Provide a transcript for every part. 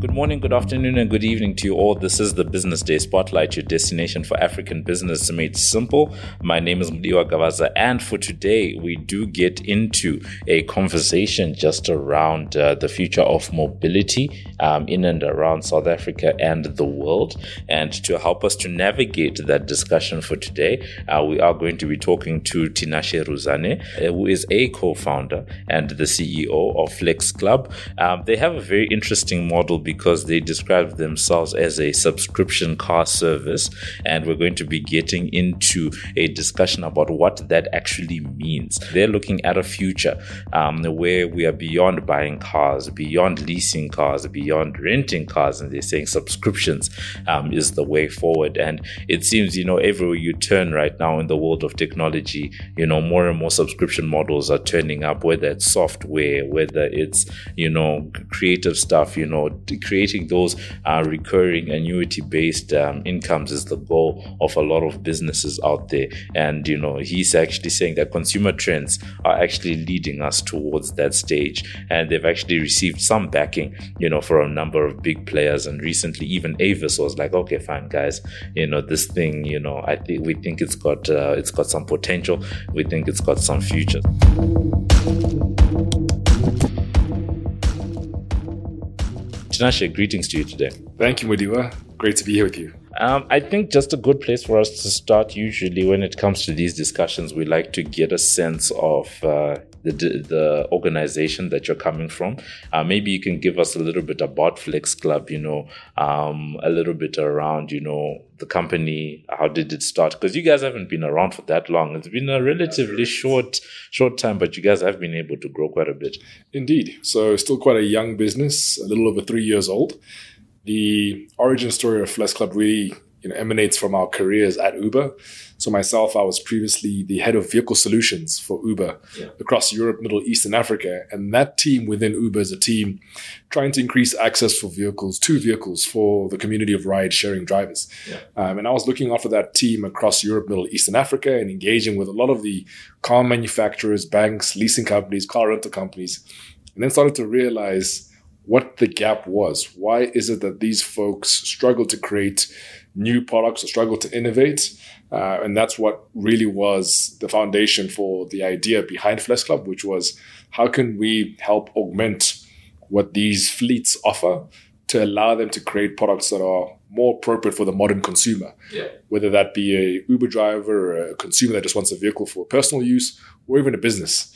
Good morning, good afternoon, and good evening to you all. This is the Business Day Spotlight, your destination for African business made simple. My name is Mudiwa Gavaza, and for today, we do get into a conversation just around the future of mobility in and around South Africa and the world. And to help us to navigate that discussion for today, we are going to be talking to Tinashe Ruzane, who is a co-founder and the CEO of Flex Club. They have a very interesting model because they describe themselves as a subscription car service, and we're going to be getting into a discussion about what that actually means. They're looking at a future where we are beyond buying cars, beyond leasing cars, beyond renting cars, and they're saying subscriptions is the way forward. And it seems, everywhere you turn right now in the world of technology, more and more subscription models are turning up, whether it's software, whether it's, creative stuff, creating those recurring annuity-based incomes is the goal of a lot of businesses out there. And, he's actually saying that consumer trends are actually leading us towards that stage. And they've actually received some backing, for a number of big players. And recently, even Avis was like, okay, fine, guys, this thing, we think it's got some potential. We think it's got some future. Tinashe, greetings to you today. Thank you, Mudiwa. Great to be here with you. I think just a good place for us to start. Usually when it comes to these discussions, we like to get a sense of the organization that you're coming from. Maybe you can give us a little bit about Flex Club, a little bit around, the company. How did it start? Because you guys haven't been around for that long. It's been a relatively short time, but you guys have been able to grow quite a bit. Indeed. So still quite a young business, a little over 3 years old. The origin story of Flex Club really emanates from our careers at Uber. So myself, I was previously the head of vehicle solutions for Uber across Europe, Middle East, and Africa. And that team within Uber is a team trying to increase access for vehicles for the community of ride-sharing drivers. And I was looking after that team across Europe, Middle East, and Africa, and engaging with a lot of the car manufacturers, banks, leasing companies, car rental companies, and then started to realize what the gap was. Why is it that these folks struggle to create new products or struggle to innovate? And that's what really was the foundation for the idea behind Flex Club, which was how can we help augment what these fleets offer to allow them to create products that are more appropriate for the modern consumer, whether that be a Uber driver or a consumer that just wants a vehicle for personal use or even a business.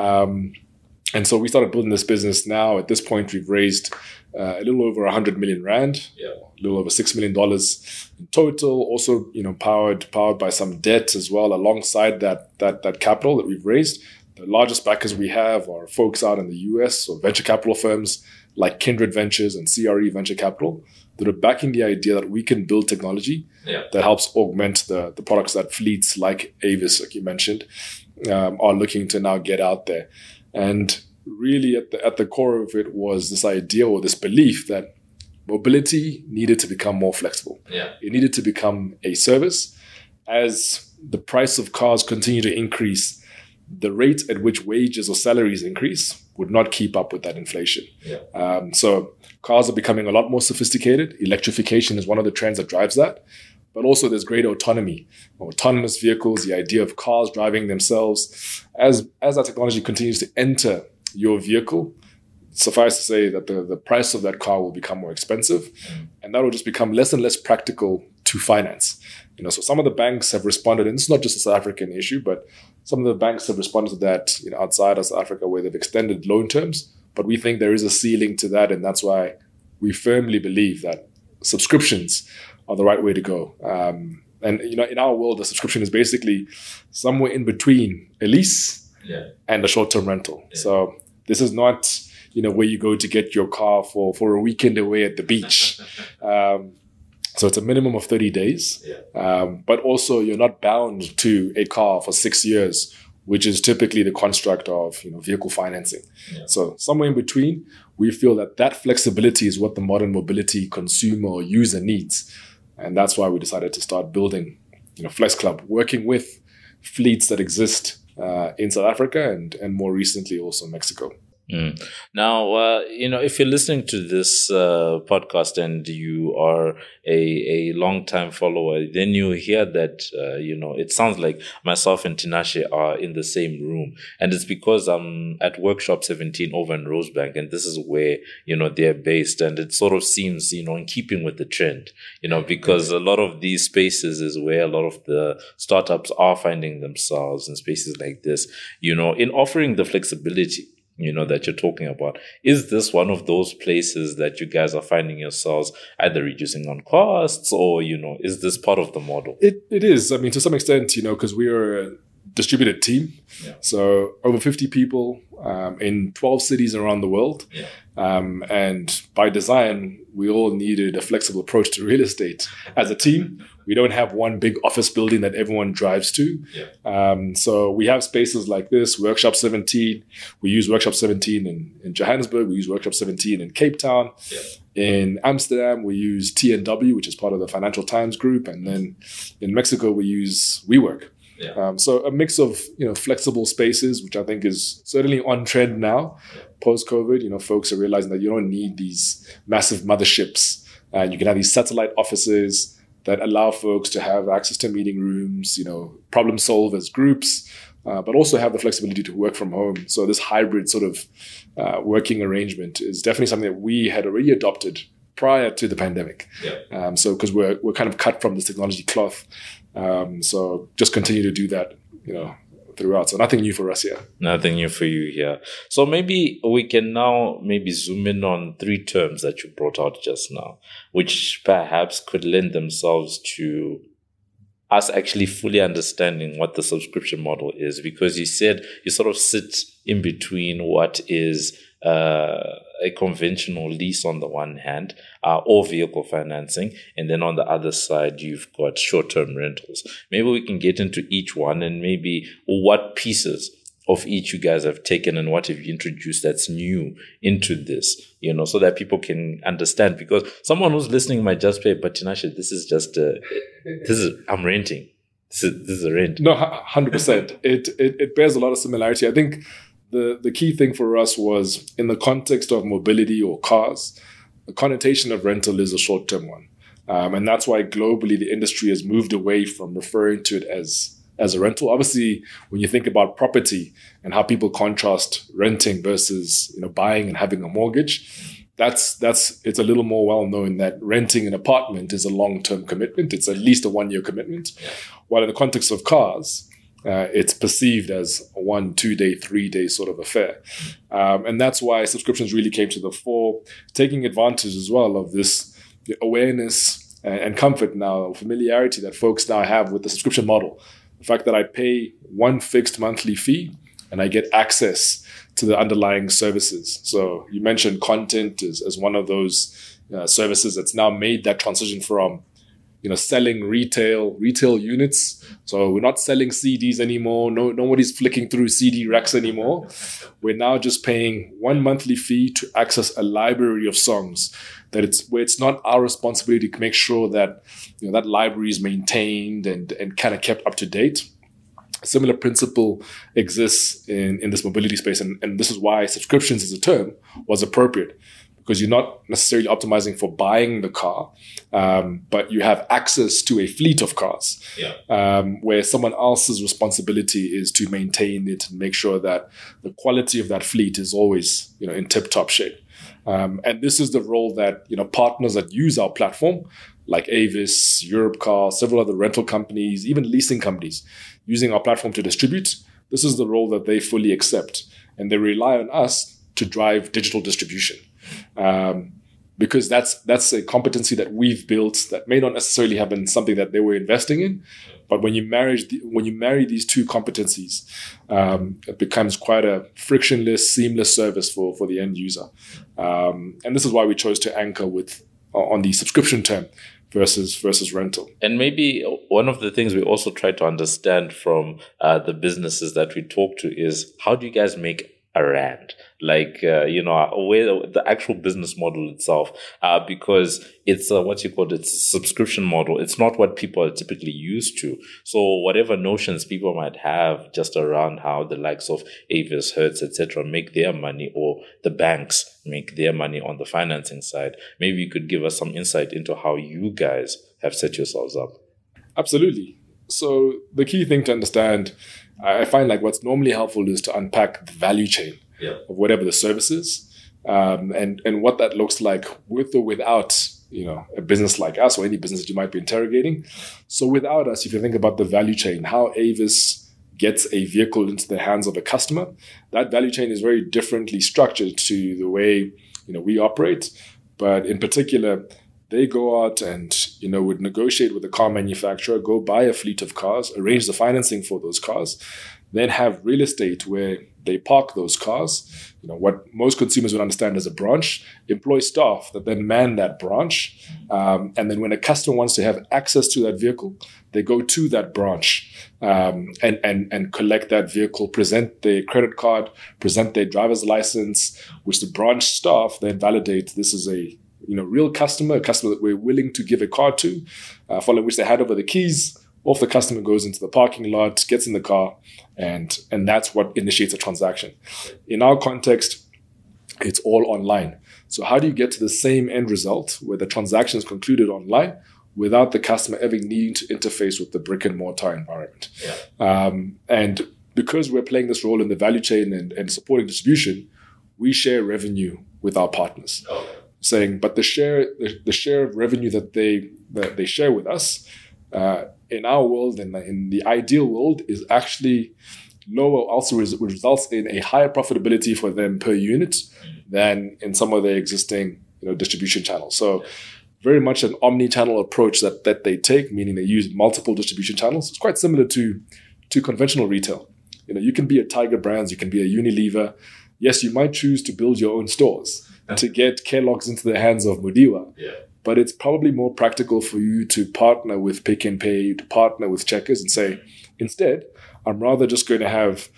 And so we started building this business. Now, at this point, we've raised a little over 100 million rand, a little over $6 million in total. Also, powered by some debt as well, alongside that capital that we've raised. The largest backers we have are folks out in the US, or venture capital firms like Kindred Ventures and CRE Venture Capital, that are backing the idea that we can build technology that helps augment the products that fleets like Avis, like you mentioned, are looking to now get out there. And really at the core of it was this idea or this belief that mobility needed to become more flexible. It needed to become a service. As the price of cars continue to increase, the rate at which wages or salaries increase would not keep up with that inflation. So cars are becoming a lot more sophisticated. Electrification is one of the trends that drives that. But also there's greater autonomy, autonomous vehicles, the idea of cars driving themselves. As that technology continues to enter your vehicle, suffice to say that the price of that car will become more expensive, and that will just become less and less practical to finance. So some of the banks have responded, and it's not just a South African issue, but some of the banks have responded to that outside of South Africa, where they've extended loan terms. But we think there is a ceiling to that, and that's why we firmly believe that subscriptions are the right way to go. And in our world, the subscription is basically somewhere in between a lease and a short-term rental. So this is not where you go to get your car for a weekend away at the beach. So it's a minimum of 30 days. But also you're not bound to a car for 6 years, which is typically the construct of vehicle financing. So somewhere in between, we feel that flexibility is what the modern mobility consumer or user needs. And that's why we decided to start building, Flex Club, working with fleets that exist in South Africa and more recently also Mexico. Now, if you're listening to this podcast and you are a long-time follower, then you hear that, it sounds like myself and Tinashe are in the same room. And it's because I'm at Workshop 17 over in Rosebank, and this is where, they're based. And it sort of seems, in keeping with the trend, because a lot of these spaces is where a lot of the startups are finding themselves in spaces like this, in offering the flexibility that you're talking about. Is this one of those places that you guys are finding yourselves either reducing on costs or, is this part of the model? It is. I mean, to some extent, because we are a distributed team. Yeah. So over 50 people in 12 cities around the world. Yeah. And by design, we all needed a flexible approach to real estate as a team. We don't have one big office building that everyone drives to. Yeah. So we have spaces like this, Workshop 17. We use Workshop 17 in Johannesburg. We use Workshop 17 in Cape Town. Yeah. In Amsterdam, we use TNW, which is part of the Financial Times Group. And then in Mexico, we use WeWork. Yeah. So a mix of flexible spaces, which I think is certainly on trend now, post-COVID. Folks are realizing that you don't need these massive motherships. You can have these satellite offices that allow folks to have access to meeting rooms, problem solve as groups, but also have the flexibility to work from home. So this hybrid sort of working arrangement is definitely something that we had already adopted prior to the pandemic. Yeah. So because we're kind of cut from this technology cloth. So just continue to do that, throughout. So nothing new for us here. Nothing new for you here. So maybe we can now zoom in on 3 terms that you brought out just now, which perhaps could lend themselves to us actually fully understanding what the subscription model is, because you said you sort of sit in between what is a conventional lease on the one hand, or vehicle financing, and then on the other side you've got short-term rentals. Maybe we can get into each one and maybe what pieces of each you guys have taken and what have you introduced that's new into this, so that people can understand. Because someone who's listening might just say, but Tinashe, I'm renting. This is a rent. No, 100%. It bears a lot of similarity. I think the key thing for us was in the context of mobility or cars, the connotation of rental is a short-term one. And that's why globally the industry has moved away from referring to it as a rental. Obviously, when you think about property and how people contrast renting versus buying and having a mortgage, it's a little more well known that renting an apartment is a long-term commitment. It's at least a 1-year commitment. While in the context of cars, it's perceived as a 1, 2 day, 3 day sort of affair. And that's why subscriptions really came to the fore, taking advantage as well of this awareness and comfort now, familiarity that folks now have with the subscription model. The fact that I pay one fixed monthly fee and I get access to the underlying services. So you mentioned content as one of those services that's now made that transition from selling retail units. So we're not selling CDs anymore. Nobody's flicking through CD racks anymore. We're now just paying one monthly fee to access a library of songs where it's not our responsibility to make sure that that library is maintained and kind of kept up to date. A similar principle exists in this mobility space, and this is why subscriptions as a term was appropriate. Because you're not necessarily optimizing for buying the car, but you have access to a fleet of cars, where someone else's responsibility is to maintain it and make sure that the quality of that fleet is always in tip-top shape. And this is the role that partners that use our platform, like Avis, Europcar, several other rental companies, even leasing companies, using our platform to distribute. This is the role that they fully accept, and they rely on us to drive digital distribution. Because that's a competency that we've built that may not necessarily have been something that they were investing in, but when you marry these two competencies, it becomes quite a frictionless, seamless service for the end user. And this is why we chose to anchor on the subscription term versus rental. And maybe one of the things we also try to understand from the businesses that we talk to is, how do you guys make a rand? like, where the actual business model itself, because it's it's a subscription model. It's not what people are typically used to. So whatever notions people might have just around how the likes of Avis, Hertz, etc. make their money, or the banks make their money on the financing side, maybe you could give us some insight into how you guys have set yourselves up. Absolutely. So the key thing to understand, I find like what's normally helpful is to unpack the value chain of whatever the service is, and what that looks like with or without, a business like us or any business that you might be interrogating. So without us, if you think about the value chain, how Avis gets a vehicle into the hands of a customer, that value chain is very differently structured to the way, we operate. But in particular, they go out and, would negotiate with the car manufacturer, go buy a fleet of cars, arrange the financing for those cars, then have real estate where they park those cars, what most consumers would understand as a branch, employ staff that then man that branch. And then when a customer wants to have access to that vehicle, they go to that branch and collect that vehicle, present their credit card, present their driver's license, which the branch staff then validate this is a real customer, a customer that we're willing to give a car to, following which they hand over the keys. Off the customer goes into the parking lot, gets in the car, and that's what initiates a transaction. In our context, it's all online. So how do you get to the same end result where the transaction is concluded online without the customer ever needing to interface with the brick and mortar environment? And because we're playing this role in the value chain and supporting distribution, we share revenue with our partners. Saying, but the share of revenue that they share with us, in our world and in the ideal world, is actually lower. Also results in a higher profitability for them per unit than in some of their existing distribution channels. So very much an omni-channel approach that they take, meaning they use multiple distribution channels. It's quite similar to conventional retail. You can be a Tiger Brands, you can be a Unilever. Yes, you might choose to build your own stores to get Kellogg's into the hands of Mudiwa. But it's probably more practical for you to partner with Pick n Pay, to partner with Checkers and say, instead, I'm rather just going to have,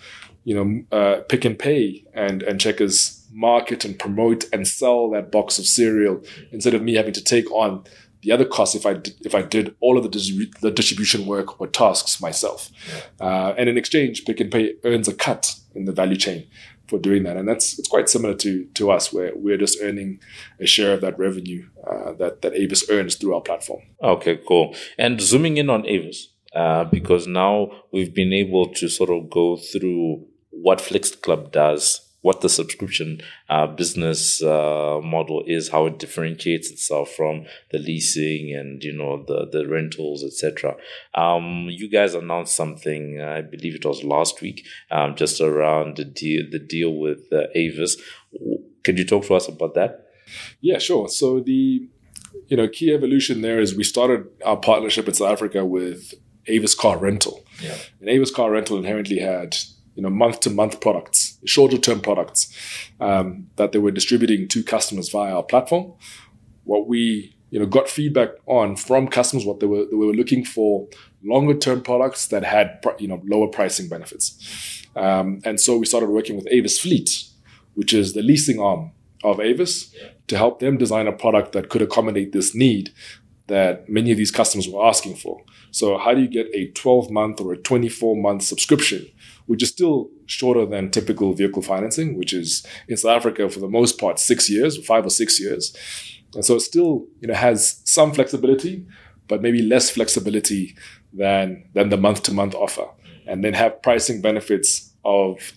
Pick n Pay and Checkers market and promote and sell that box of cereal instead of me having to take on the other costs if I did all of the distribution work or tasks myself. And in exchange, Pick n Pay earns a cut in the value chain for doing that. And it's quite similar to us, where we're just earning a share of that revenue that Avis earns through our platform. Okay, cool. And zooming in on Avis, because now we've been able to sort of go through what Flexed Club does, what the subscription business model is, how it differentiates itself from the leasing and the rentals, etc. You guys announced something, I believe it was last week, just around the deal with Avis. Could you talk to us about that? Yeah, sure. So the key evolution there is we started our partnership in South Africa with Avis Car Rental. And Avis Car Rental inherently had month-to-month products, shorter-term products that they were distributing to customers via our platform. What we got feedback on from customers, what they were looking for, longer-term products that had lower pricing benefits. And so we started working with Avis Fleet, which is the leasing arm of Avis, to help them design a product that could accommodate this need that many of these customers were asking for. So how do you get a 12-month or a 24-month subscription, which is still shorter than typical vehicle financing, which is in South Africa for the most part 6 years, 5 or 6 years. And so it still has some flexibility, but maybe less flexibility than the month-to-month offer, and then have pricing benefits of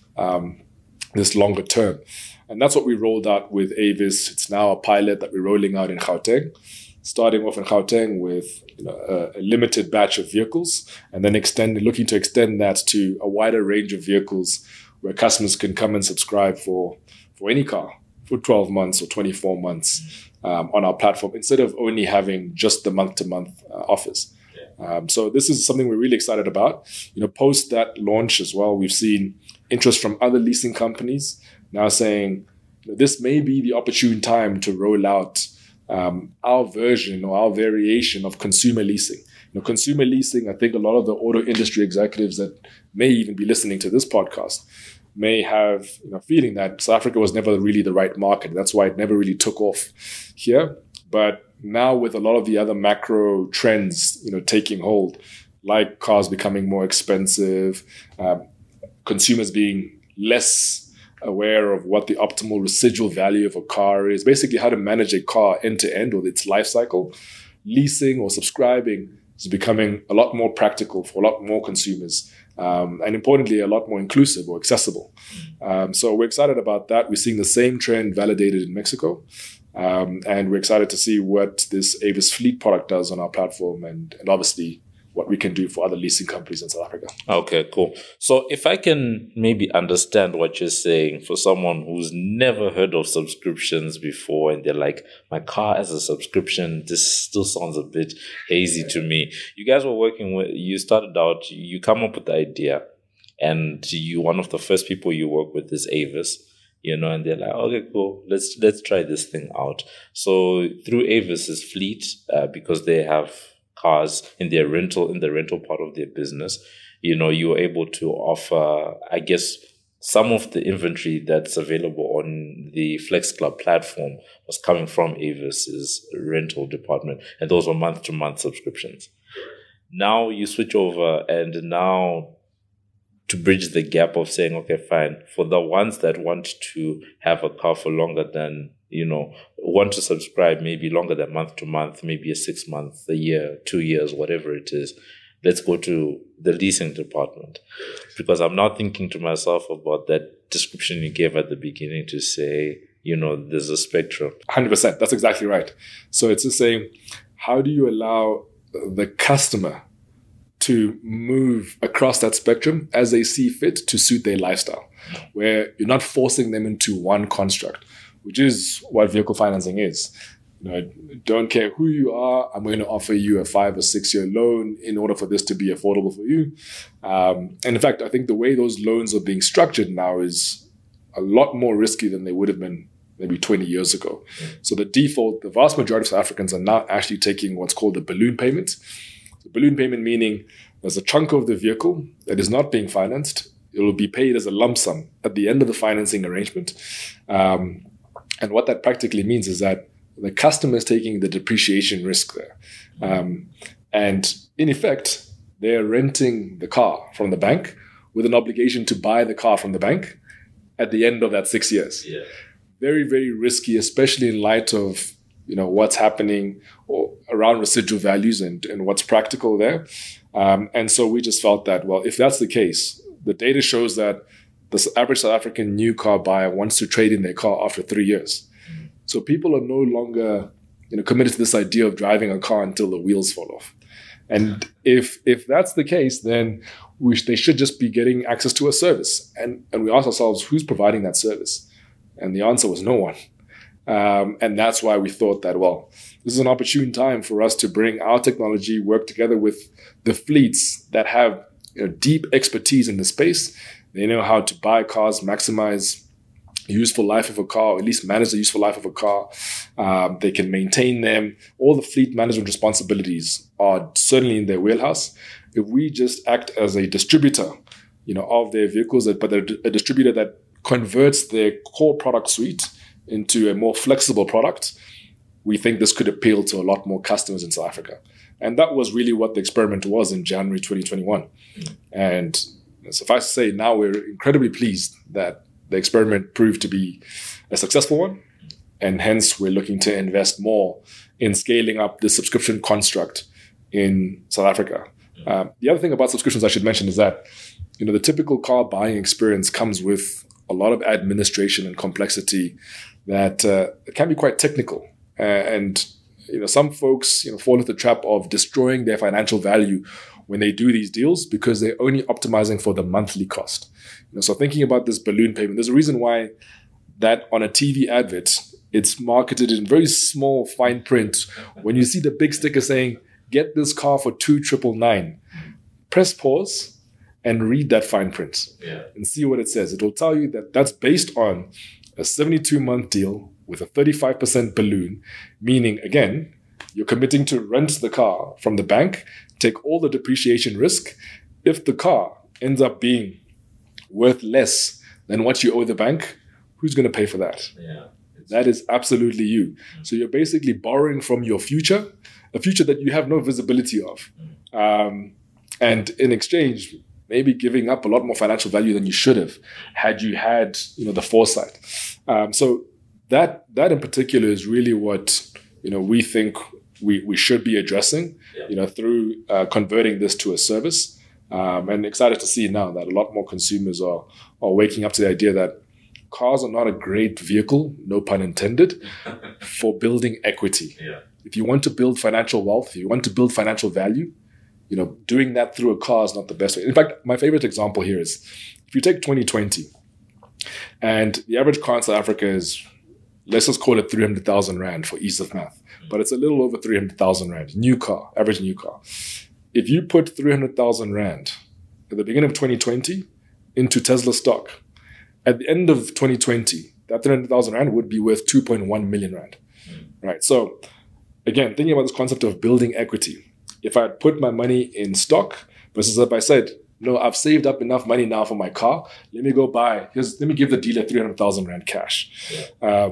this longer term. And that's what we rolled out with Avis. It's now a pilot that we're rolling out in Gauteng, starting off in Gauteng with a limited batch of vehicles, and then looking to extend that to a wider range of vehicles where customers can come and subscribe for any car for 12 months or 24 months on our platform, instead of only having just the month-to-month offers. So this is something we're really excited about. Post that launch as well, we've seen interest from other leasing companies now saying this may be the opportune time to roll out our version or our variation of consumer leasing. Consumer leasing, I think a lot of the auto industry executives that may even be listening to this podcast may have feeling that South Africa was never really the right market. That's why it never really took off here. But now with a lot of the other macro trends, taking hold, like cars becoming more expensive, consumers being less aware of what the optimal residual value of a car is, basically how to manage a car end to end with its life cycle, leasing or subscribing is becoming a lot more practical for a lot more consumers. And importantly, a lot more inclusive or accessible. So we're excited about that. We're seeing the same trend validated in Mexico. And we're excited to see what this Avis Fleet product does on our platform and obviously what we can do for other leasing companies in South Africa. Okay, cool. So if I can maybe understand what you're saying for someone who's never heard of subscriptions before and they're like, my car as a subscription, this still sounds a bit hazy to me. You guys were you started out, you come up with the idea and one of the first people you work with is Avis. And they're like, okay, cool. Let's try this thing out. So through Avis's fleet, because they have cars in the rental part of their business, you're able to offer, I guess, some of the inventory that's available on the Flex Club platform was coming from Avis's rental department, and those were month-to-month subscriptions. Now you switch over, and now to bridge the gap of saying, okay, fine, for the ones that want to have a car for longer than, want to subscribe maybe longer than month to month, maybe a 6 month, a year, 2 years, whatever it is, let's go to the leasing department. Because I'm now thinking to myself about that description you gave at the beginning to say, there's a spectrum. 100%. That's exactly right. So it's just saying, how do you allow the customer to move across that spectrum as they see fit to suit their lifestyle, where you're not forcing them into one construct, which is what vehicle financing is. I don't care who you are, I'm going to offer you a 5 or 6 year loan in order for this to be affordable for you. And in fact, I think the way those loans are being structured now is a lot more risky than they would have been maybe 20 years ago. So the vast majority of South Africans are now actually taking what's called the balloon payment. The balloon payment meaning there's a chunk of the vehicle that is not being financed. It will be paid as a lump sum at the end of the financing arrangement. And what that practically means is that the customer is taking the depreciation risk there. And in effect, they're renting the car from the bank with an obligation to buy the car from the bank at the end of that 6 years. Yeah. Very, very risky, especially in light of what's happening around residual values and what's practical there. And so we just felt that, well, if that's the case, the data shows that the average South African new car buyer wants to trade in their car after 3 years. So people are no longer committed to this idea of driving a car until the wheels fall off. And if that's the case, then they should just be getting access to a service. And we asked ourselves, who's providing that service? And the answer was no one. And that's why we thought that, well, this is an opportune time for us to bring our technology, work together with the fleets that have deep expertise in the space. They know how to buy cars, maximize useful life of a car, or at least manage the useful life of a car. They can maintain them. All the fleet management responsibilities are certainly in their wheelhouse. If we just act as a distributor, of their vehicles, but a distributor that converts their core product suite into a more flexible product, we think this could appeal to a lot more customers in South Africa. And that was really what the experiment was in January 2021. And suffice to say, now we're incredibly pleased that the experiment proved to be a successful one. And hence, we're looking to invest more in scaling up the subscription construct in South Africa. The other thing about subscriptions I should mention is that, the typical car buying experience comes with a lot of administration and complexity that can be quite technical. And some folks fall into the trap of destroying their financial value when they do these deals because they're only optimizing for the monthly cost. So thinking about this balloon payment, there's a reason why that on a TV advert, it's marketed in very small fine print. When you see the big sticker saying, get this car for 2,999, press pause and read that fine print and see what it says. It will tell you that that's based on a 72-month deal with a 35% balloon, meaning, again, you're committing to rent the car from the bank, take all the depreciation risk. If the car ends up being worth less then what you owe the bank, who's going to pay for that? Yeah. That is absolutely you. So you're basically borrowing from your future, a future that you have no visibility of. And in exchange, maybe giving up a lot more financial value than you should have had you had, the foresight. So that in particular is really what, we think we should be addressing, through converting this to a service. And excited to see now that a lot more consumers are waking up to the idea that cars are not a great vehicle, no pun intended, for building equity. Yeah. If you want to build financial wealth, if you want to build financial value, doing that through a car is not the best way. In fact, my favorite example here is if you take 2020 and the average car in South Africa is, let's just call it 300,000 Rand for ease of math, but it's a little over 300,000 Rand, new car, average new car. If you put 300,000 Rand at the beginning of 2020 into Tesla stock, at the end of 2020, that 300,000 Rand would be worth 2.1 million Rand, right? So again, thinking about this concept of building equity, if I had put my money in stock versus if I said, no, I've saved up enough money now for my car, let me go let me give the dealer 300,000 Rand cash.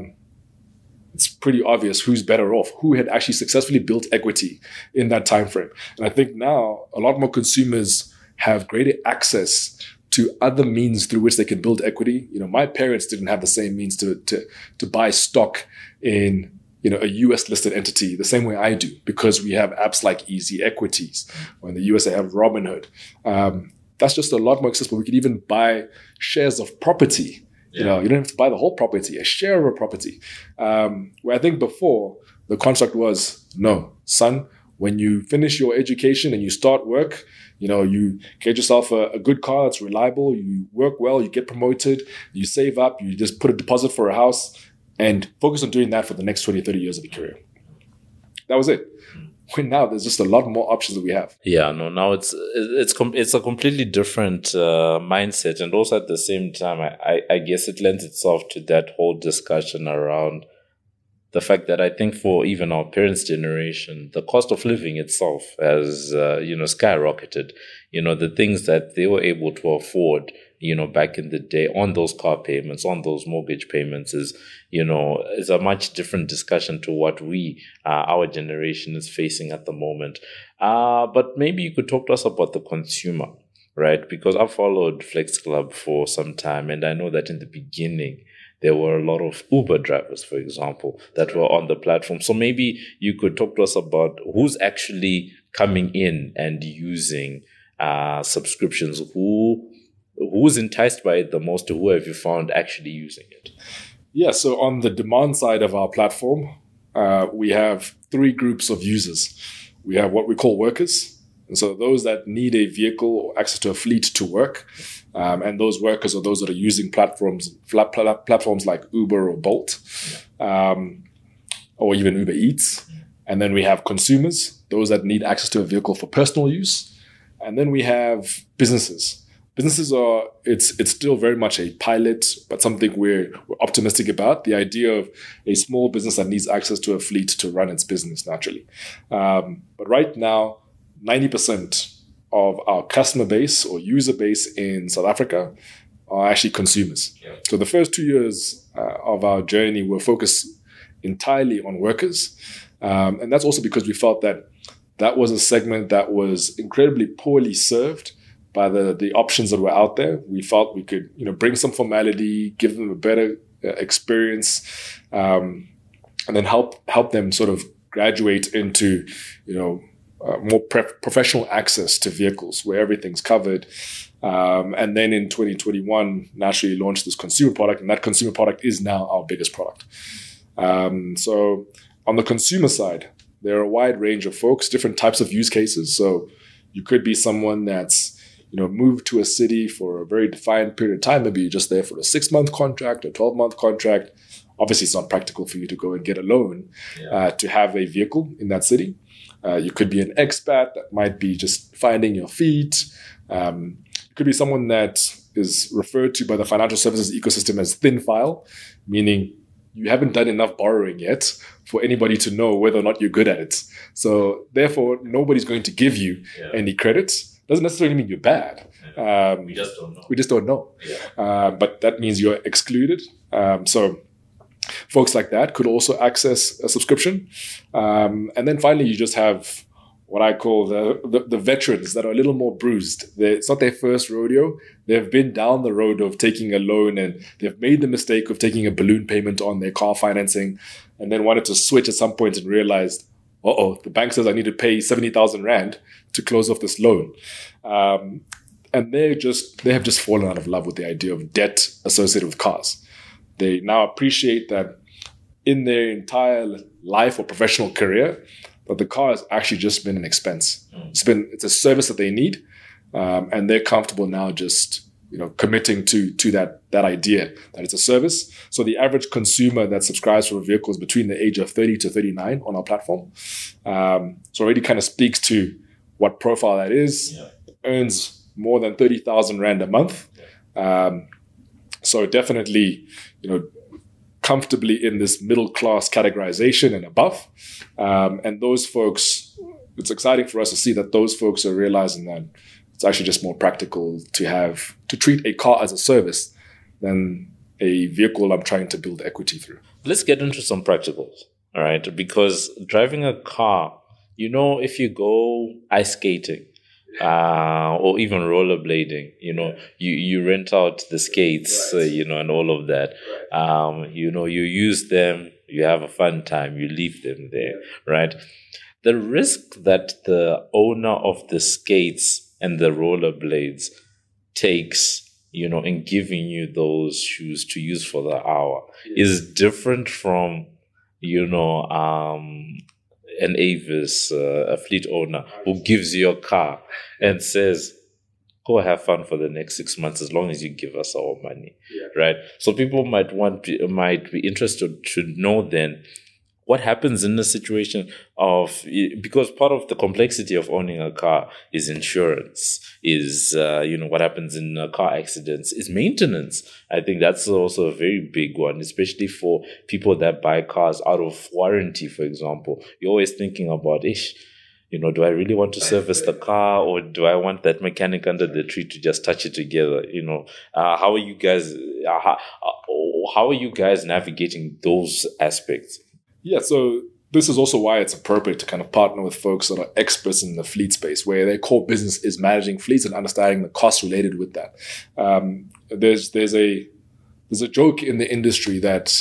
It's pretty obvious who's better off, who had actually successfully built equity in that time frame. And I think now a lot more consumers have greater access to other means through which they can build equity. My parents didn't have the same means to buy stock in a US listed entity the same way I do, because we have apps like Easy Equities, or in the US they have Robinhood. That's just a lot more accessible. We could even buy shares of property. You don't have to buy the whole property, a share of a property. Where I think before the construct was, no, son, when you finish your education and you start work, you get yourself a good car that's reliable, you work well, you get promoted, you save up, you just put a deposit for a house and focus on doing that for the next 20, 30 years of your career. That was it. When now there's just a lot more options that we have. Yeah, no, now it's a completely different mindset. And also at the same time, I guess it lends itself to that whole discussion around the fact that I think for even our parents' generation, the cost of living itself has, skyrocketed. The things that they were able to afford, back in the day on those car payments, on those mortgage payments is a much different discussion to what our generation is facing at the moment. But maybe you could talk to us about the consumer, right? Because I've followed Flex Club for some time, and I know that in the beginning, there were a lot of Uber drivers, for example, that were on the platform. So maybe you could talk to us about who's actually coming in and using subscriptions. Who's enticed by it the most? Who have you found actually using it? Yeah, so on the demand side of our platform, we have three groups of users. We have what we call workers. And so those that need a vehicle or access to a fleet to work. And those workers are those that are using platforms like Uber or Bolt, or even Uber Eats. And then we have consumers, those that need access to a vehicle for personal use. And then we have businesses. Businesses it's still very much a pilot, but something we're optimistic about. The idea of a small business that needs access to a fleet to run its business naturally. But right now, 90% of our customer base or user base in South Africa are actually consumers. Yeah. So the first 2 years of our journey were focused entirely on workers. And that's also because we felt that was a segment that was incredibly poorly served by the options that were out there. We felt we could, bring some formality, give them a better experience, and then help them sort of graduate into, more professional access to vehicles where everything's covered. And then in 2021, naturally launched this consumer product, and that consumer product is now our biggest product. So on the consumer side, there are a wide range of folks, different types of use cases. So you could be someone that's, moved to a city for a very defined period of time. Maybe you're just there for a 6-month contract or 12-month contract. Obviously, it's not practical for you to go and get a loan to have a vehicle in that city. You could be an expat that might be just finding your feet. You could be someone that is referred to by the financial services ecosystem as thin file, meaning you haven't done enough borrowing yet for anybody to know whether or not you're good at it. So therefore, nobody's going to give you any credit. Doesn't necessarily mean you're bad. We just don't know. We just don't know. Yeah. But that means you're excluded. So folks like that could also access a subscription. And then finally, you just have what I call the veterans that are a little more bruised. It's not their first rodeo. They've been down the road of taking a loan, and they've made the mistake of taking a balloon payment on their car financing, and then wanted to switch at some point and realized, the bank says I need to pay 70,000 Rand to close off this loan. And they have just fallen out of love with the idea of debt associated with cars. They now appreciate that in their entire life or professional career, that the car has actually just been an expense. It's a service that they need, and they're comfortable now just committing to that idea that it's a service. So the average consumer that subscribes for a vehicle is between the age of 30 to 39 on our platform. So already kind of speaks to what profile that is. Yeah. Earns more than 30,000 Rand a month. So definitely, comfortably in this middle class categorization and above. And those folks, it's exciting for us to see that those folks are realizing that it's actually just more practical to treat a car as a service than a vehicle I'm trying to build equity through. Let's get into some practicals, all right? Because driving a car, if you go ice skating, or even rollerblading, you rent out the skates, right. And all of that. Right. You use them, you have a fun time, you leave them there, right? The risk that the owner of the skates and the rollerblades takes, in giving you those shoes to use for the hour is different from, an Avis, a fleet owner who gives you a car and says, go have fun for the next 6 months as long as you give us our money, right? So people might be interested to know then what happens in the situation of, because part of the complexity of owning a car is insurance, is, what happens in car accidents, is maintenance. I think that's also a very big one, especially for people that buy cars out of warranty, for example. You're always thinking about, do I really want to service the car, or do I want that mechanic under the tree to just touch it together? How are you guys, how are you guys navigating those aspects? Yeah, so this is also why it's appropriate to kind of partner with folks that are experts in the fleet space, where their core business is managing fleets and understanding the costs related with that. There's a joke in the industry that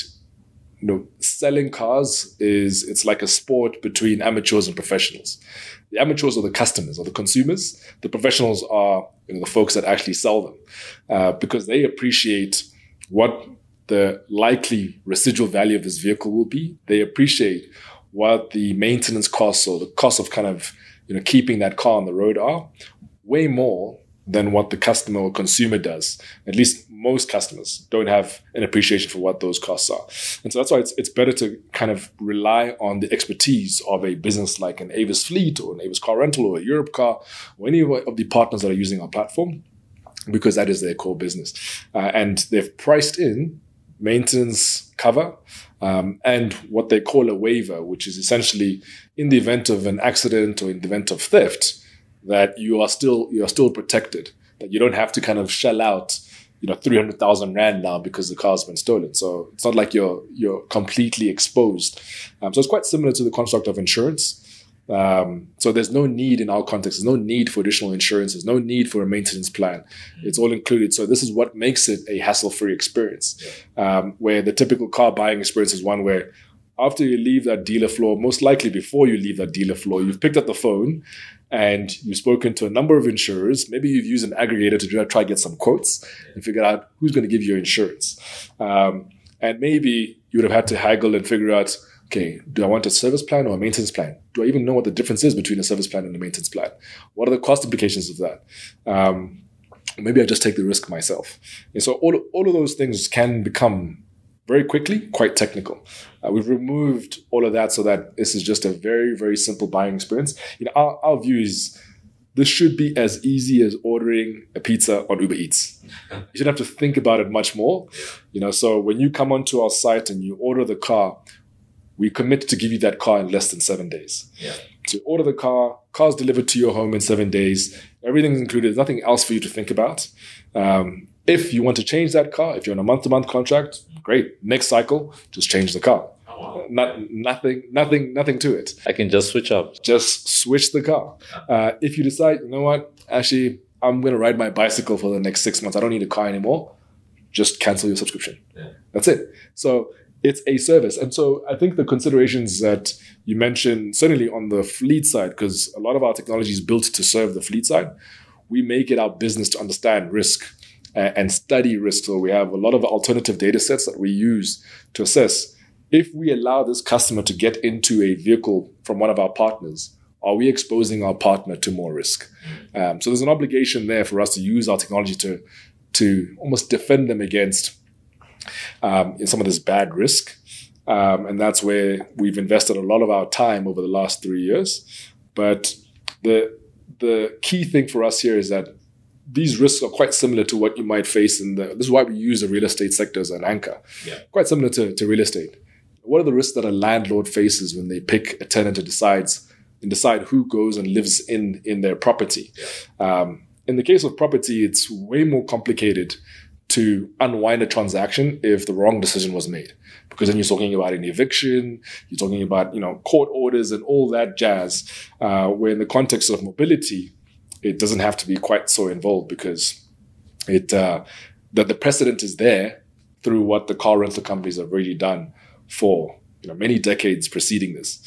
selling cars it's like a sport between amateurs and professionals. The amateurs are the customers or the consumers. The professionals are the folks that actually sell them, because they appreciate what the likely residual value of this vehicle will be. They appreciate what the maintenance costs or the cost of kind of keeping that car on the road are, way more than what the customer or consumer does. At least most customers don't have an appreciation for what those costs are. And so that's why it's better to kind of rely on the expertise of a business like an Avis Fleet or an Avis Car Rental or a Europe Car or any of the partners that are using our platform, because that is their core business. And they've priced in maintenance cover, and what they call a waiver, which is essentially in the event of an accident or in the event of theft, that you are still protected, that you don't have to kind of shell out 300,000 Rand now because the car's been stolen. So it's not like you're completely exposed. So it's quite similar to the construct of insurance. So there's no need in our context. There's no need for additional insurance. There's no need for a maintenance plan. It's all included. So this is what makes it a hassle-free experience, where the typical car buying experience is one where after you leave that dealer floor, most likely before you leave that dealer floor, you've picked up the phone and you've spoken to a number of insurers. Maybe you've used an aggregator to try to get some quotes and figure out who's going to give you your insurance. And maybe you would have had to haggle and figure out, okay, do I want a service plan or a maintenance plan? Do I even know what the difference is between a service plan and a maintenance plan? What are the cost implications of that? Maybe I just take the risk myself. And so all of those things can become very quickly quite technical. We've removed all of that so that this is just a very, very simple buying experience. Our view is this should be as easy as ordering a pizza on Uber Eats. You shouldn't have to think about it much more. So when you come onto our site and you order the car, we commit to give you that car in less than 7 days. Yeah. So you order the car's delivered to your home in 7 days. Everything's included. There's nothing else for you to think about. If you want to change that car, if you're on a month-to-month contract, great. Next cycle, just change the car. Oh, wow. Nothing to it. I can just switch up. Just switch the car. If you decide, you know what, actually, I'm going to ride my bicycle for the next 6 months. I don't need a car anymore. Just cancel your subscription. Yeah. That's it. So it's a service. And so I think the considerations that you mentioned, certainly on the fleet side, because a lot of our technology is built to serve the fleet side, we make it our business to understand risk and study risk. So we have a lot of alternative data sets that we use to assess if we allow this customer to get into a vehicle from one of our partners, are we exposing our partner to more risk? So there's an obligation there for us to use our technology to almost defend them against in some of this bad risk. And that's where we've invested a lot of our time over the last 3 years. But the key thing for us here is that these risks are quite similar to what you might face this is why we use the real estate sector as an anchor. Yeah. Quite similar to real estate. What are the risks that a landlord faces when they pick a tenant and decide who goes and lives in their property? Yeah. In the case of property, it's way more complicated to unwind a transaction if the wrong decision was made, because then you're talking about an eviction, you're talking about court orders and all that jazz. Where in the context of mobility, it doesn't have to be quite so involved, because that the precedent is there through what the car rental companies have already done for many decades preceding this.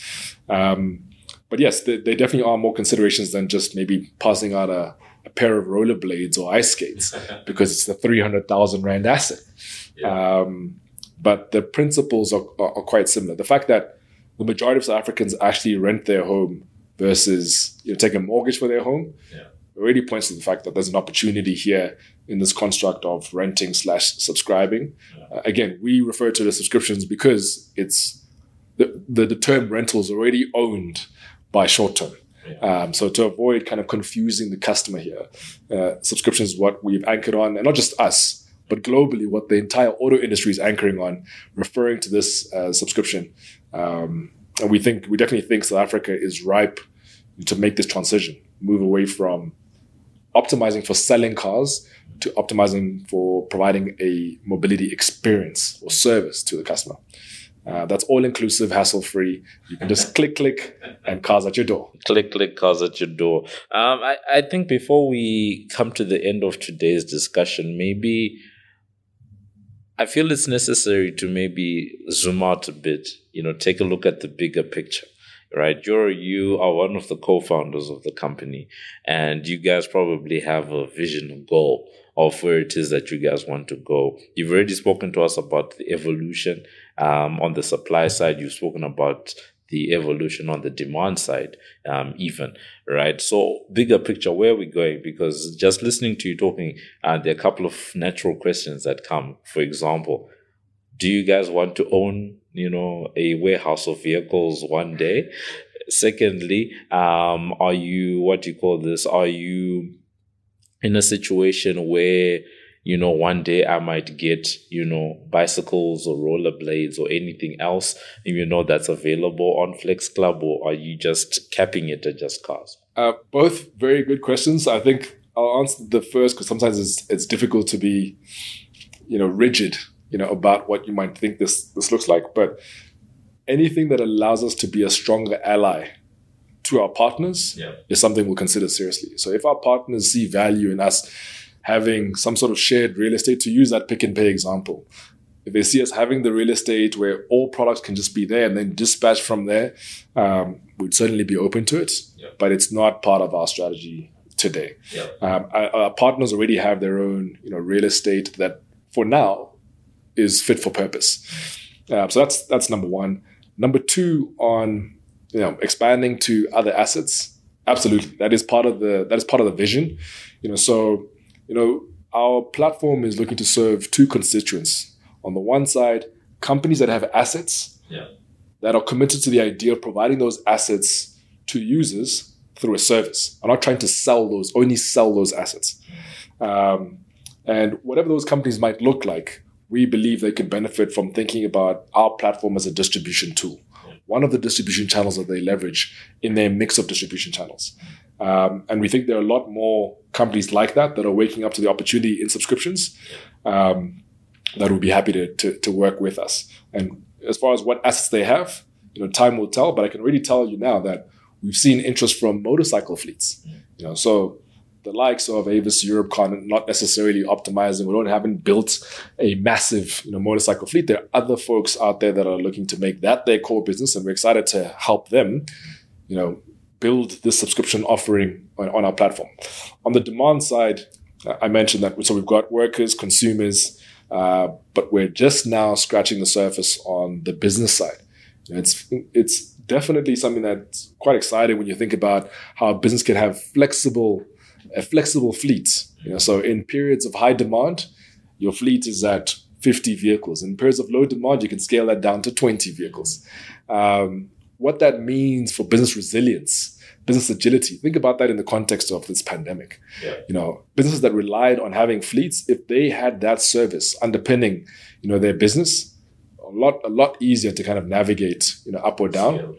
But yes, there definitely are more considerations than just maybe passing out a pair of rollerblades or ice skates because it's the 300,000 Rand asset. Yeah. But the principles are quite similar. The fact that the majority of South Africans actually rent their home versus take a mortgage for their home already points to the fact that there's an opportunity here in this construct of renting/subscribing. Again, we refer to the subscriptions because it's the term rental is already owned by short term. So to avoid kind of confusing the customer here, subscriptions is what we've anchored on, and not just us, but globally what the entire auto industry is anchoring on, referring to this as subscription. And we definitely think South Africa is ripe to make this transition, move away from optimizing for selling cars to optimizing for providing a mobility experience or service to the customer. That's all-inclusive, hassle-free. You can just click, and cars at your door. Click, cars at your door. I think before we come to the end of today's discussion, maybe I feel it's necessary to maybe zoom out a bit, take a look at the bigger picture, right? You are one of the co-founders of the company, and you guys probably have a vision, a goal of where it is that you guys want to go. You've already spoken to us about the evolution on the supply side. You've spoken about the evolution on the demand side, even, right? So bigger picture, where are we going? Because just listening to you talking, there are a couple of natural questions that come. For example, do you guys want to own, a warehouse of vehicles one day? Secondly, are you in a situation where, one day I might get, bicycles or rollerblades or anything else, and that's available on Flex Club, or are you just capping it at just cars? Both very good questions. I think I'll answer the first because sometimes it's difficult to be, rigid, about what you might think this looks like. But anything that allows us to be a stronger ally to our partners is something we'll consider seriously. So if our partners see value in us having some sort of shared real estate, to use that Pick n Pay example, if they see us having the real estate where all products can just be there and then dispatch from there, we'd certainly be open to it. But it's not part of our strategy today. Our partners already have their own real estate that for now is fit for purpose. So that's number one. Number two, on expanding to other assets, absolutely. That is part of the vision. Our platform is looking to serve two constituents. On the one side, companies that have assets that are committed to the idea of providing those assets to users through a service. I'm not trying to only sell those assets. And whatever those companies might look like, we believe they could benefit from thinking about our platform as a distribution tool one of the distribution channels that they leverage in their mix of distribution channels. And we think there are a lot more companies like that are waking up to the opportunity in subscriptions that would be happy to work with us. And as far as what assets they have, time will tell, but I can already tell you now that we've seen interest from motorcycle fleets. So the likes of Avis Europcar not necessarily optimizing. We haven't built a massive motorcycle fleet. There are other folks out there that are looking to make that their core business, and we're excited to help them build this subscription offering on our platform. On the demand side, I mentioned that, so we've got workers, consumers, but we're just now scratching the surface on the business side. It's definitely something that's quite exciting when you think about how a business can have a flexible fleet. So in periods of high demand, your fleet is at 50 vehicles. In periods of low demand, you can scale that down to 20 vehicles. What that means for business resilience, business agility. Think about that in the context of this pandemic. Yeah. Businesses that relied on having fleets, if they had that service underpinning, their business, a lot easier to kind of navigate, up or down.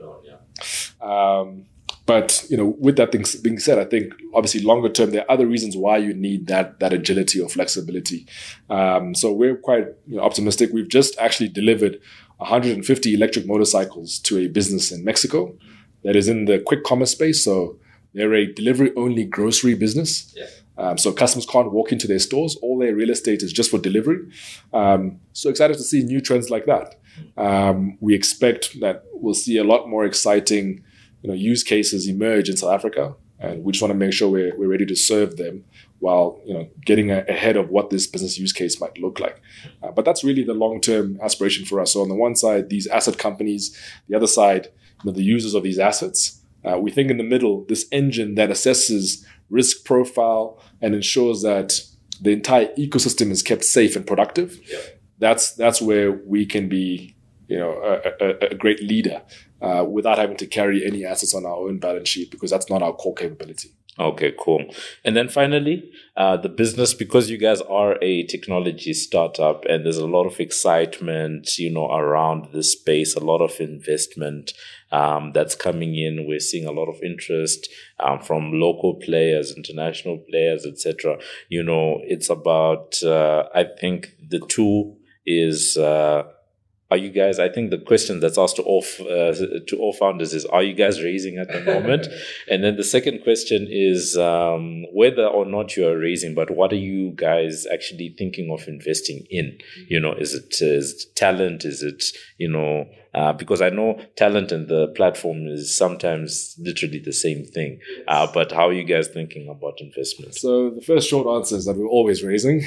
But with that thing being said, I think obviously longer term there are other reasons why you need that agility or flexibility. So we're quite optimistic. We've just actually delivered 150 electric motorcycles to a business in Mexico that is in the quick commerce space. So they're a delivery-only grocery business. Yeah. So customers can't walk into their stores. All their real estate is just for delivery. So excited to see new trends like that. We expect that we'll see a lot more exciting use cases emerge in South Africa. And we just want to make sure we're ready to serve them while getting ahead of what this business use case might look like. But that's really the long-term aspiration for us. So on the one side, these asset companies, the other side, the users of these assets. We think in the middle, this engine that assesses risk profile and ensures that the entire ecosystem is kept safe and productive. Yeah. That's where we can be, a great leader without having to carry any assets on our own balance sheet, because that's not our core capability. Okay, cool. And then finally, the business, because you guys are a technology startup and there's a lot of excitement, around this space, a lot of investment that's coming in. We're seeing a lot of interest from local players, international players, etc. It's about, I think the two is, are you guys, I think the question that's asked to all founders is, are you guys raising at the moment? And then the second question is whether or not you are raising, but what are you guys actually thinking of investing in? Is it talent? Is it, because I know talent and the platform is sometimes literally the same thing. But how are you guys thinking about investment? So the first short answer is that we're always raising.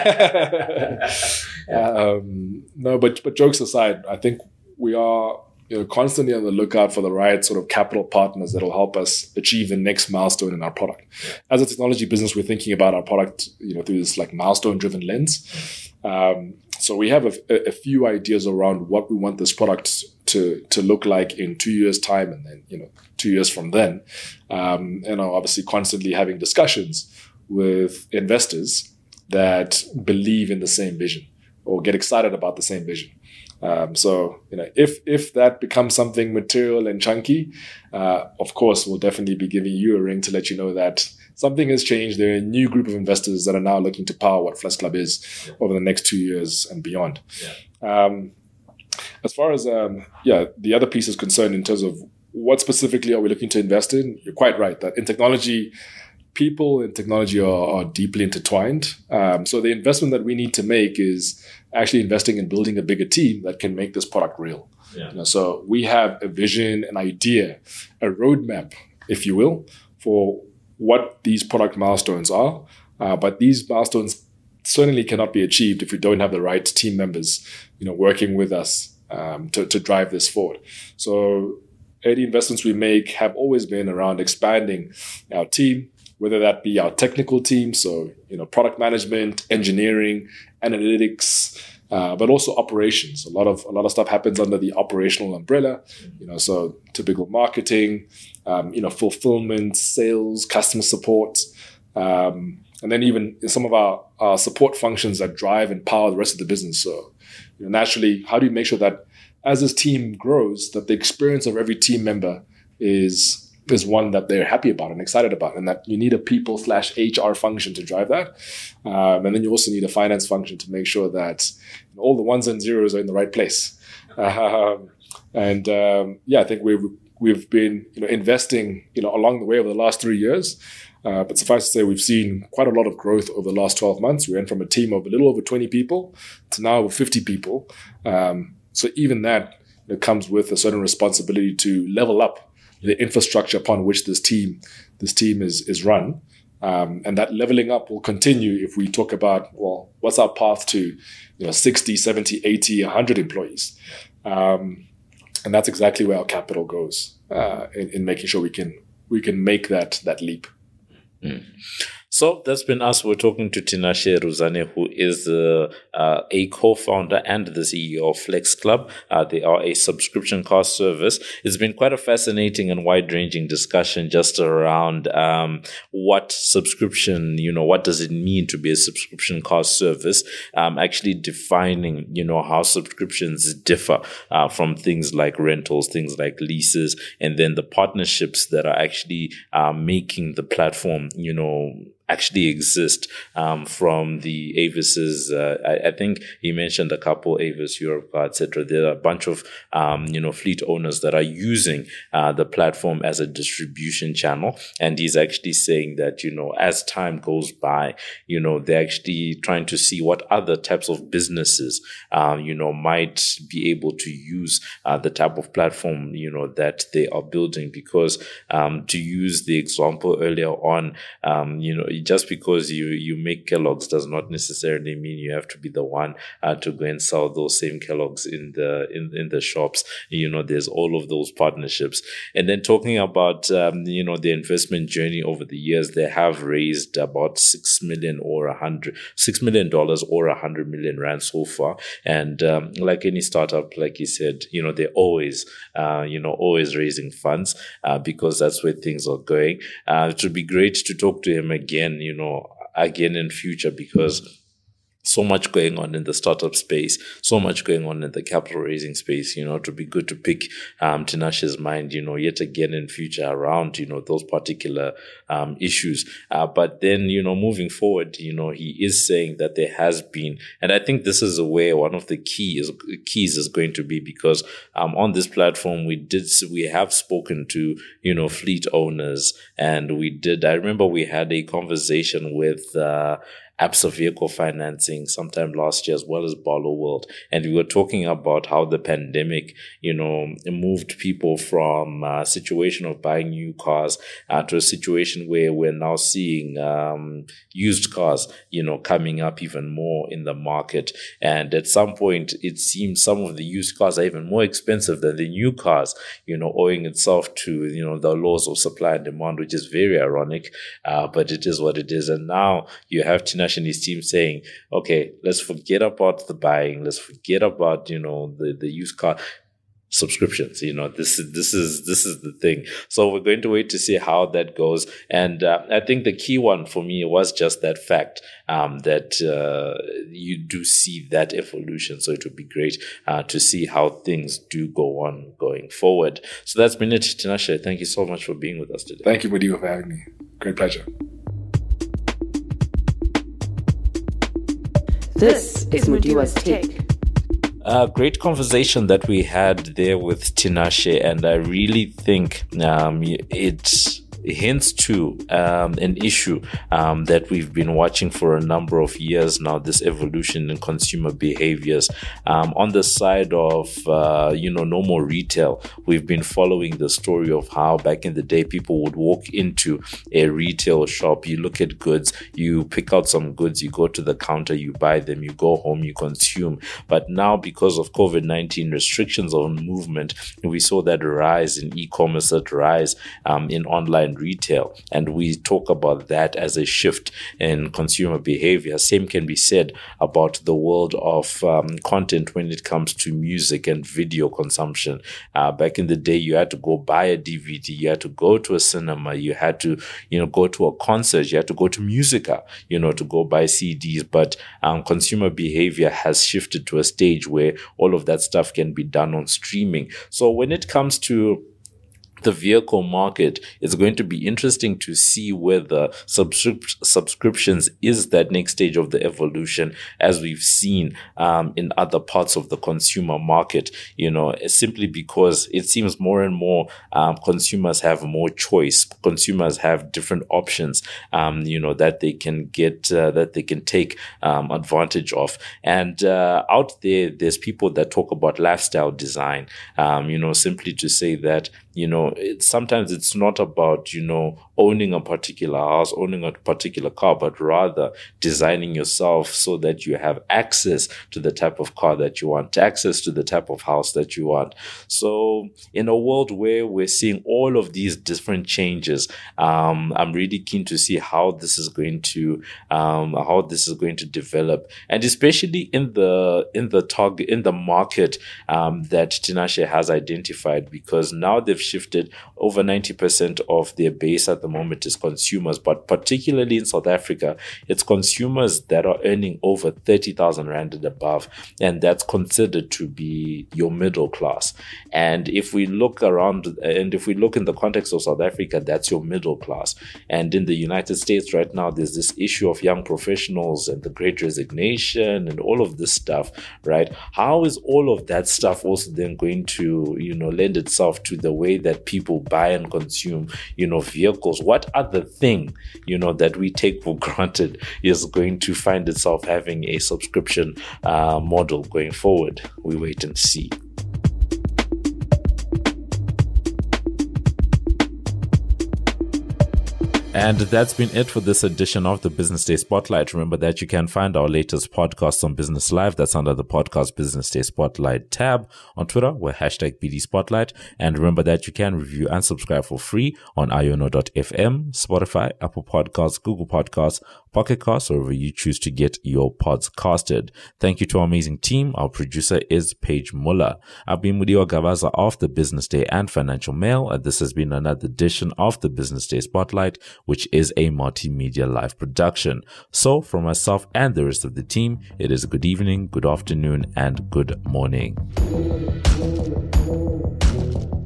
No, but jokes aside, I think we are constantly on the lookout for the right sort of capital partners that will help us achieve the next milestone in our product. As a technology business, we're thinking about our product, through this like milestone-driven lens. So we have a few ideas around what we want this product to look like in 2 years' time, and then 2 years from then. And obviously constantly having discussions with investors that believe in the same vision or get excited about the same vision. So if that becomes something material and chunky, of course we'll definitely be giving you a ring to let you know that something has changed. There are a new group of investors that are now looking to power what Flex Club is over the next 2 years and beyond. Yeah. As far as the other piece is concerned, in terms of what specifically are we looking to invest in, you're quite right that in technology, people and technology are deeply intertwined. So the investment that we need to make is actually investing in building a bigger team that can make this product real. Yeah. So we have a vision, an idea, a roadmap, if you will, for what these product milestones are. But these milestones certainly cannot be achieved if we don't have the right team members, working with us to drive this forward. So any investments we make have always been around expanding our team, whether that be our technical team, so product management, engineering, analytics, but also operations. A lot of stuff happens under the operational umbrella. So typical marketing, fulfillment, sales, customer support, and then even some of our support functions that drive and power the rest of the business. So naturally, how do you make sure that as this team grows, that the experience of every team member is one that they're happy about and excited about, and that you need a people/HR function to drive that. And then you also need a finance function to make sure that all the ones and zeros are in the right place. I think we've been investing along the way over the last 3 years. But suffice to say, we've seen quite a lot of growth over the last 12 months. We went from a team of a little over 20 people to now over 50 people. So even that comes with a certain responsibility to level up the infrastructure upon which this team is run. And that leveling up will continue if we talk about, well, what's our path to 60, 70, 80, 100 employees. And that's exactly where our capital goes in making sure we can make that leap. Mm. So that's been us. We're talking to Tinashe Ruzane, who is a co-founder and the CEO of Flex Club. They are a subscription car service. It's been quite a fascinating and wide-ranging discussion just around what subscription, what does it mean to be a subscription car service, actually defining, how subscriptions differ from things like rentals, things like leases, and then the partnerships that are actually making the platform, actually exist from the Avises. I think he mentioned a couple, Avis, Europcar, etc. There are a bunch of fleet owners that are using the platform as a distribution channel, and he's actually saying that as time goes by, they're actually trying to see what other types of businesses might be able to use the type of platform that they are building, because to use the example earlier on, just because you make Kellogg's does not necessarily mean you have to be the one to go and sell those same Kellogg's in the shops. There's all of those partnerships. And then talking about the investment journey over the years, they have raised about $6 million or $100 million so far. And like any startup, like you said, they're always raising funds because that's where things are going. It would be great to talk to him again in future, because so much going on in the startup space, so much going on in the capital raising space, it would be good to pick Tinashe's mind, yet again in future around, those particular issues. But then, moving forward, he is saying that there has been, and I think this is where one of the keys is going to be, because on this platform, we have spoken to, fleet owners, and I remember we had a conversation with Absa Vehicle Financing sometime last year, as well as Barloworld. And we were talking about how the pandemic, moved people from a situation of buying new cars to a situation where we're now seeing used cars, coming up even more in the market. And at some point, it seems some of the used cars are even more expensive than the new cars, owing itself to, the laws of supply and demand, which is very ironic, but it is what it is. And now you have Tinashe and his team saying, okay, let's forget about the buying. Let's forget about, the used car subscriptions. This is the thing. So we're going to wait to see how that goes. And I think the key one for me was just that fact that you do see that evolution. So it would be great to see how things do go on going forward. So that's been it, Tinashe. Thank you so much for being with us today. Thank you, Mudiwa, for having me. Great pleasure. This is Mudiwa's Take. Great conversation that we had there with Tinashe, and I really think it hints to an issue that we've been watching for a number of years now, this evolution in consumer behaviors. On the side of, normal retail, we've been following the story of how back in the day people would walk into a retail shop, you look at goods, you pick out some goods, you go to the counter, you buy them, you go home, you consume. But now, because of COVID-19 restrictions on movement, we saw that rise in e-commerce, that rise in online retail, and we talk about that as a shift in consumer behavior. Same can be said about the world of content when it comes to music and video consumption. Back in the day, you had to go buy a DVD, you had to go to a cinema, you had to, go to a concert, you had to go to Musica, to go buy CDs. But consumer behavior has shifted to a stage where all of that stuff can be done on streaming. So when it comes to the vehicle market, it's going to be interesting to see whether subscriptions is that next stage of the evolution, as we've seen in other parts of the consumer market, simply because it seems more and more consumers have more choice. Consumers have different options, that they can get, that they can take advantage of. And out there's people that talk about lifestyle design, simply to say that, sometimes it's not about, owning a particular house, owning a particular car, but rather designing yourself so that you have access to the type of car that you want, access to the type of house that you want. So in a world where we're seeing all of these different changes, I'm really keen to see how this is going to develop, and especially in the market that Tinashe has identified, because now they've shifted. Over 90% of their base at the moment is consumers, but particularly in South Africa, it's consumers that are earning over 30,000 Rand and above, and that's considered to be your middle class. And if we look around, and if we look in the context of South Africa, that's your middle class. And in the United States right now, there's this issue of young professionals and the Great Resignation and all of this stuff, right? How is all of that stuff also then going to, lend itself to the way that people buy and consume, vehicles? What other thing, that we take for granted is going to find itself having a subscription model going forward? We wait and see. And that's been it for this edition of the Business Day Spotlight. Remember that you can find our latest podcast on Business Live. That's under the podcast Business Day Spotlight tab. On Twitter, we're #BD Spotlight. And remember that you can review and subscribe for free on iono.fm, Spotify, Apple Podcasts, Google Podcasts, Pocket Casts, or wherever you choose to get your pods casted. Thank you to our amazing team. Our producer is Paige Muller. I've been Mudiwa Gavaza of the Business Day and Financial Mail, and this has been another edition of the Business Day Spotlight, which is a multimedia live production. So from myself and the rest of the team, it is good evening, good afternoon, and good morning.